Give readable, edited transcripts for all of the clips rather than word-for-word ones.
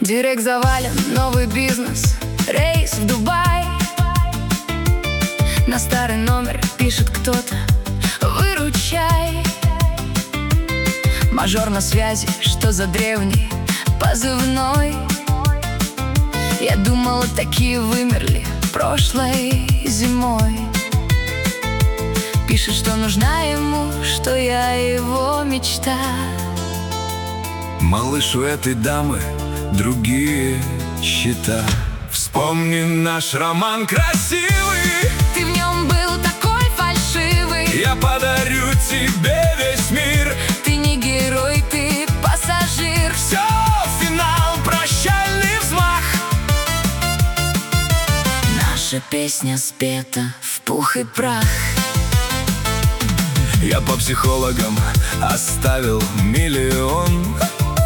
Директ завален, новый бизнес, рейс в Дубай. На старый номер пишет кто-то: выручай. Мажор на связи, что за древний позывной? Я думала, такие вымерли прошлой зимой. Пишет, что нужна ему, что я его мечта. Малыш, у этой дамы другие счета. Вспомни наш роман красивый. Ты в нем был такой фальшивый. Я подарю тебе весь мир. Ты не герой, ты пассажир. Все, финал, прощальный взмах. Наша песня спета в пух и прах. Я по психологам оставил миллион,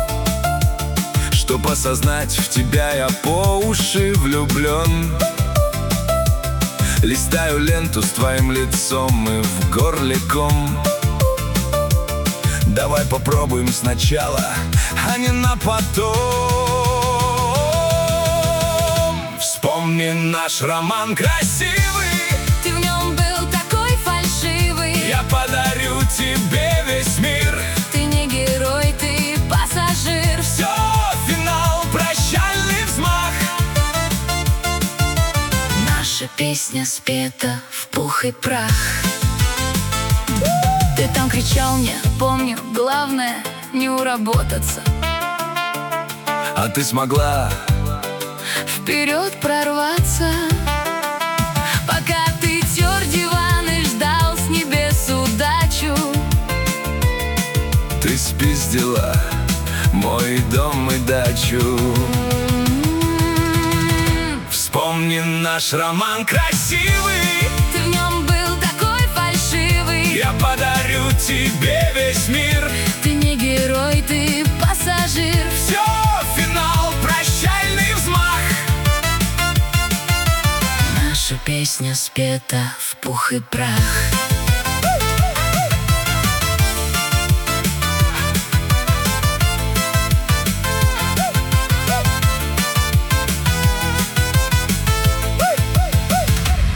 чтоб осознать, в тебя я по уши влюблен. Листаю ленту с твоим лицом и в горле ком. Давай попробуем сначала, а не на потом. Вспомни наш роман красивый. Ты в нем был такой фальшивый. Я подарю тебе весь мир. Ты не герой, ты пассажир. Все, финал, прощальный взмах. Наша песня спета в пух и прах. Ты там кричал мне, помню, главное не уработаться. А ты смогла Вперед прорваться. Пока ты тер диван и ждал с небес удачу. Ты спиздила мой дом и дачу. Вспомни наш роман красивый. Ты в нем был такой фальшивый. Я подарю тебе весь мир. Ты не герой, ты пассажир. Все, финал, прощальный взмах. Наша песня спета в пух и прах.